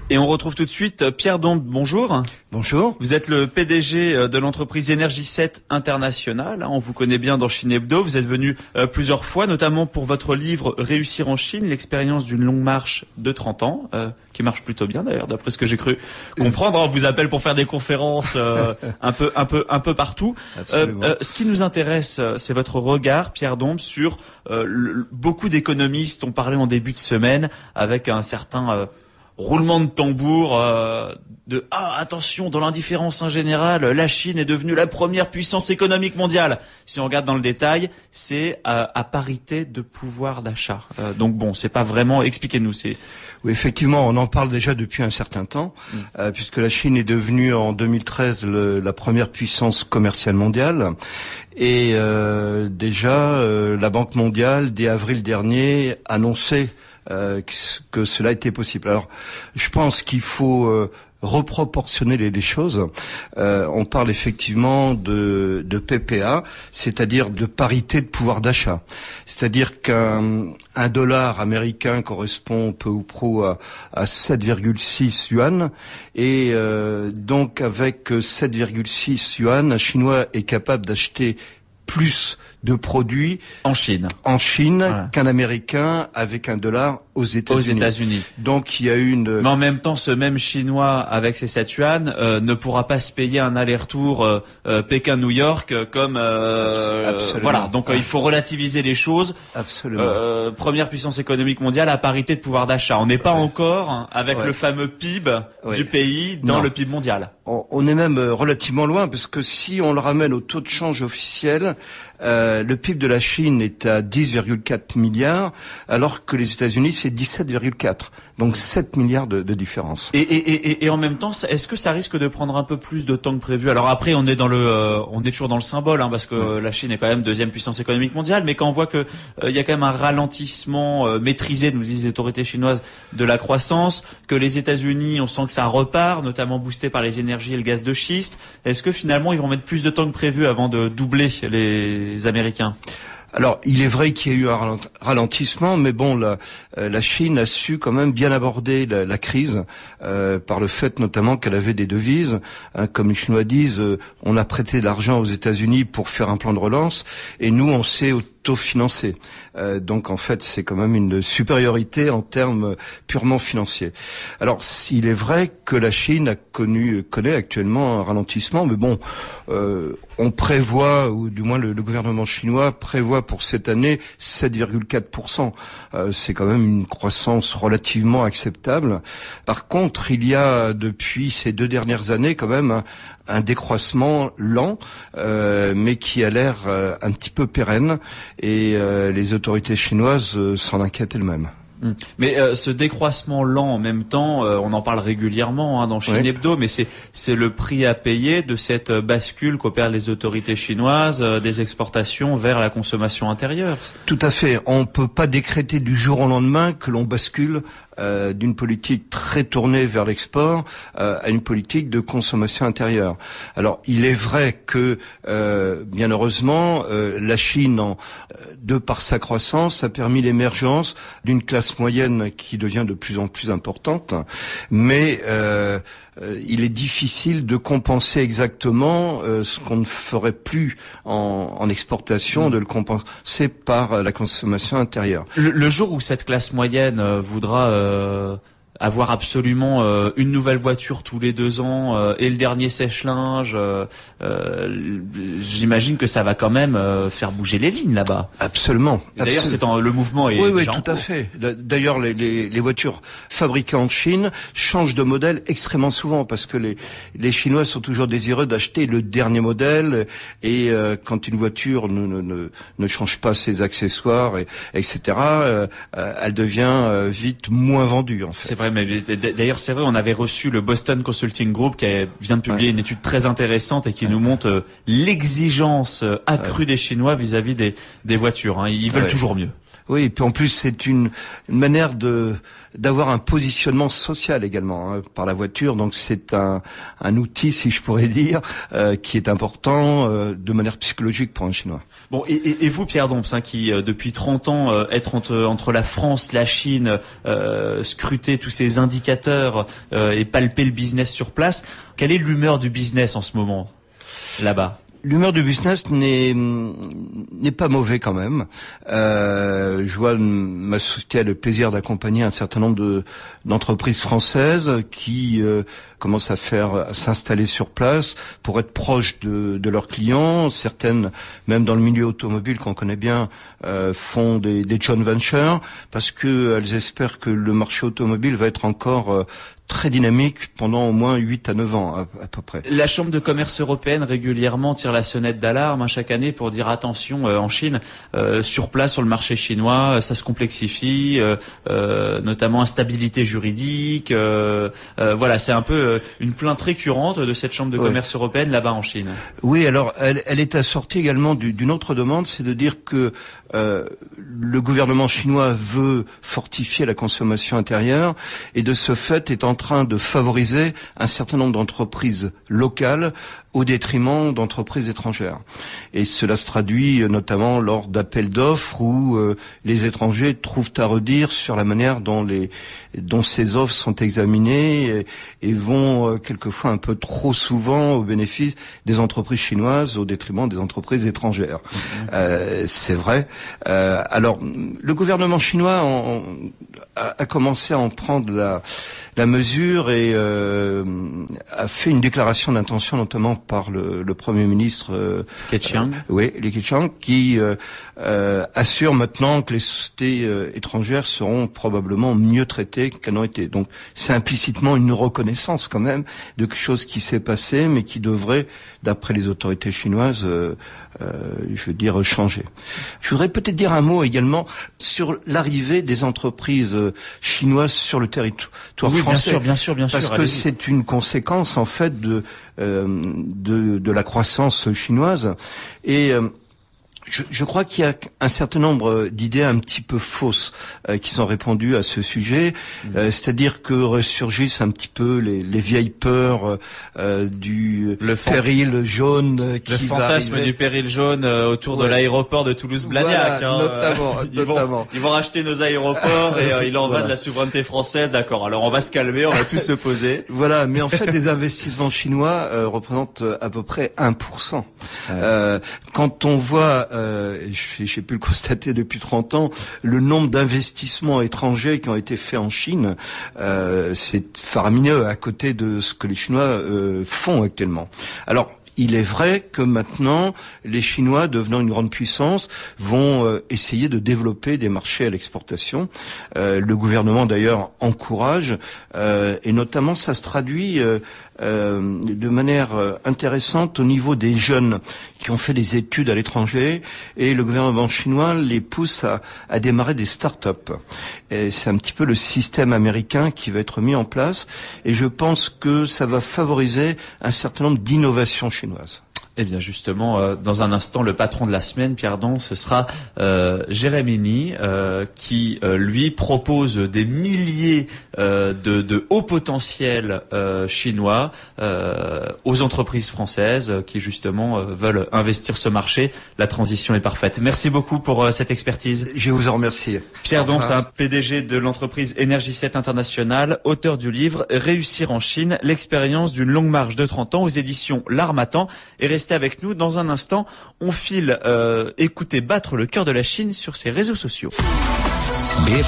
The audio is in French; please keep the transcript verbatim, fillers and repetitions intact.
Et on retrouve tout de suite Pierre Dombes. Bonjour. Bonjour. Vous êtes le P D G de l'entreprise Énergie sept International. On vous connaît bien dans Chine Hebdo. Vous êtes venu plusieurs fois, notamment pour votre livre Réussir en Chine, l'expérience d'une longue marche de trente ans, euh, qui marche plutôt bien d'ailleurs, d'après ce que j'ai cru comprendre. On vous appelle pour faire des conférences euh, un peu, un peu, un peu partout. Euh, euh, ce qui nous intéresse, c'est votre regard, Pierre Dombes, sur euh, le, beaucoup d'économistes ont parlé en début de semaine avec un certain euh, roulement de tambour euh, de ah attention, dans l'indifférence en général, la Chine est devenue la première puissance économique mondiale. Si on regarde dans le détail, c'est à, à parité de pouvoir d'achat. Euh, donc bon, c'est pas vraiment. Expliquez-nous. C'est oui, effectivement, on en parle déjà depuis un certain temps, mmh. euh, puisque la Chine est devenue en deux mille treize le, la première puissance commerciale mondiale. Et euh, déjà, euh, la Banque mondiale, dès avril dernier, annonçait Euh, que cela était possible. Alors, je pense qu'il faut euh, reproportionner les, les choses. Euh, on parle effectivement de, de P P A, c'est-à-dire de parité de pouvoir d'achat. C'est-à-dire qu'un un dollar américain correspond peu ou prou à, à sept virgule six yuan, et euh, donc avec sept virgule six yuan, un Chinois est capable d'acheter plus de produits en Chine, en Chine voilà. qu'un Américain avec un dollar aux États-Unis. Aux États-Unis. Donc il y a une. Mais en même temps, ce même Chinois avec ses sept yuan euh, ne pourra pas se payer un aller-retour euh, euh, Pékin-New York euh, comme euh, Absolument. Voilà. Donc euh, il faut relativiser les choses. Absolument. Euh, première puissance économique mondiale à parité de pouvoir d'achat. On n'est pas ouais. encore avec ouais. le fameux P I B ouais. du pays dans non. le P I B mondial. On, on est même relativement loin, parce que si on le ramène au taux de change officiel, euh, le P I B de la Chine est à dix virgule quatre milliards, alors que les États-Unis c'est dix-sept virgule quatre. Donc sept milliards de, de différence. Et, et, et, et en même temps, est-ce que ça risque de prendre un peu plus de temps que prévu? Alors après, on est dans le, euh, on est toujours dans le symbole, hein, parce que ouais. la Chine est quand même deuxième puissance économique mondiale. Mais quand on voit que il euh, y a quand même un ralentissement euh, maîtrisé, nous disent les autorités chinoises, de la croissance, que les États-Unis, on sent que ça repart, notamment boosté par les énergies et le gaz de schiste. Est-ce que finalement, ils vont mettre plus de temps que prévu avant de doubler les Américains? Alors, il est vrai qu'il y a eu un ralentissement, mais bon, la, la Chine a su quand même bien aborder la, la crise, euh, par le fait notamment qu'elle avait des devises. Hein, comme les Chinois disent, euh, on a prêté de l'argent aux États-Unis pour faire un plan de relance, et nous, on s'est autofinancé. Euh, donc, en fait, c'est quand même une supériorité en termes purement financiers. Alors, il est vrai que la Chine a connu, connaît actuellement un ralentissement, mais bon, euh, on prévoit, ou du moins le, le gouvernement chinois prévoit pour cette année sept virgule quatre pour cent. Euh, c'est quand même une croissance relativement acceptable. Par contre, il y a depuis ces deux dernières années quand même un, un décroissement lent, euh, mais qui a l'air euh, un petit peu pérenne, et euh, les autorités chinoises euh, s'en inquiètent elles-mêmes. Mais euh, ce décroissement lent en même temps, euh, on en parle régulièrement hein, dans Chine oui. Hebdo, mais c'est c'est le prix à payer de cette bascule qu'opèrent les autorités chinoises euh, des exportations vers la consommation intérieure. Tout à fait. On peut pas décréter du jour au lendemain que l'on bascule Euh, d'une politique très tournée vers l'export euh, à une politique de consommation intérieure. Alors, il est vrai que, euh, bien heureusement, euh, la Chine, en, de par sa croissance, a permis l'émergence d'une classe moyenne qui devient de plus en plus importante, mais euh, euh, il est difficile de compenser exactement euh, ce qu'on ne ferait plus en, en exportation, de le compenser par la consommation intérieure. Le, le jour où cette classe moyenne euh, voudra euh, avoir absolument euh, une nouvelle voiture tous les deux ans euh, et le dernier sèche-linge, euh, euh, j'imagine que ça va quand même euh, faire bouger les lignes là-bas. Absolument. D'ailleurs, c'est en, le mouvement est oui, déjà oui, en tout à fait. D'ailleurs, les, les, les voitures fabriquées en Chine changent de modèle extrêmement souvent, parce que les, les Chinois sont toujours désireux d'acheter le dernier modèle, et euh, quand une voiture ne, ne, ne, ne change pas ses accessoires, et, etc., euh, elle devient euh, vite moins vendue. En fait. C'est vrai. Mais d'ailleurs, c'est vrai, on avait reçu le Boston Consulting Group qui vient de publier ouais. une étude très intéressante et qui ouais. nous montre euh, l'exigence accrue ouais. des Chinois vis-à-vis des, des voitures. Hein. Ils veulent ouais. toujours mieux. Oui, et puis en plus c'est une, une manière de d'avoir un positionnement social également hein, par la voiture. Donc c'est un, un outil, si je pourrais dire, euh, qui est important euh, de manière psychologique pour un Chinois. Bon, et, et, et vous, Pierre Domps, hein, qui euh, depuis trente ans euh, être entre, entre la France, la Chine, euh, scruter tous ces indicateurs euh, et palper le business sur place, quelle est l'humeur du business en ce moment là-bas? L'humeur du business n'est n'est pas mauvais quand même. Euh, je vois ma société a le plaisir d'accompagner un certain nombre de d'entreprises françaises qui euh, commencent à faire à s'installer sur place pour être proches de, de leurs clients. Certaines, même dans le milieu automobile qu'on connaît bien, euh, font des, des joint ventures parce que elles espèrent que le marché automobile va être encore euh, très dynamique pendant au moins huit à neuf ans à, à peu près. La Chambre de commerce européenne régulièrement tire la sonnette d'alarme hein, chaque année pour dire attention euh, en Chine, euh, sur place sur le marché chinois, euh, ça se complexifie, euh, euh, notamment instabilité juridique. Euh, euh, voilà, c'est un peu euh, une plainte récurrente de cette Chambre de ouais. commerce européenne là-bas en Chine. Oui, alors elle, elle est assortie également du, d'une autre demande, c'est de dire que euh, le gouvernement chinois veut fortifier la consommation intérieure et de ce fait est en train de favoriser un certain nombre d'entreprises locales au détriment d'entreprises étrangères. Et cela se traduit notamment lors d'appels d'offres où euh, les étrangers trouvent à redire sur la manière dont les dont ces offres sont examinées et, et vont euh, quelquefois un peu trop souvent au bénéfice des entreprises chinoises au détriment des entreprises étrangères. Mmh. Euh, c'est vrai. Euh, alors, le gouvernement chinois en, a, a commencé à en prendre la la mesure et euh, a fait une déclaration d'intention notamment par le, le Premier ministre euh, Keqiang. Euh, oui, Li Keqiang, qui euh, euh, assure maintenant que les sociétés euh, étrangères seront probablement mieux traitées qu'elles n'ont été. Donc c'est implicitement une reconnaissance quand même de quelque chose qui s'est passé, mais qui devrait, d'après les autorités chinoises, euh, euh, je veux dire, changer. Je voudrais peut-être dire un mot également sur l'arrivée des entreprises chinoises sur le territoire oui, français. Bien sûr, bien sûr, bien sûr. Parce que c'est une conséquence en fait de euh, de, de la croissance chinoise et euh, Je, je crois qu'il y a un certain nombre d'idées un petit peu fausses euh, qui sont répandues à ce sujet, mmh. euh, c'est-à-dire que ressurgissent un petit peu les, les vieilles peurs euh, du le péril jaune qui le fantasme va du péril jaune euh, autour ouais. de l'aéroport de Toulouse-Blagnac. Voilà, hein, notamment, ils, notamment. Vont, ils vont racheter nos aéroports et euh, il en voilà. va de la souveraineté française. D'accord, alors on va se calmer, on va tous se poser. Voilà, mais en fait les investissements chinois euh, représentent à peu près un pour cent. Ouais. Euh, quand on voit Euh, j'ai pu le constater depuis trente ans, le nombre d'investissements étrangers qui ont été faits en Chine, euh, c'est faramineux à côté de ce que les Chinois euh, font actuellement. Alors, il est vrai que maintenant, les Chinois, devenant une grande puissance, vont euh, essayer de développer des marchés à l'exportation. Euh, le gouvernement, d'ailleurs, encourage, euh, et notamment, ça se traduit euh, euh, de manière euh, intéressante au niveau des jeunes qui ont fait des études à l'étranger, et le gouvernement chinois les pousse à, à démarrer des start-up. Et c'est un petit peu le système américain qui va être mis en place, et je pense que ça va favoriser un certain nombre d'innovations chinoises. Eh bien justement, euh, dans un instant, le patron de la semaine, Pierre Domps, ce sera euh, Jérémy Ni, euh, qui euh, lui propose des milliers euh, de, de hauts potentiels euh, chinois euh, aux entreprises françaises euh, qui justement euh, veulent investir ce marché. La transition est parfaite. Merci beaucoup pour euh, cette expertise. Je vous en remercie. Pierre Domps, enfin... P D G de l'entreprise Énergie sept International, auteur du livre Réussir en Chine, l'expérience d'une longue marche de trente ans aux éditions L'Harmattan. Et restez avec nous dans un instant. On file euh, écouter battre le cœur de la Chine sur ses réseaux sociaux.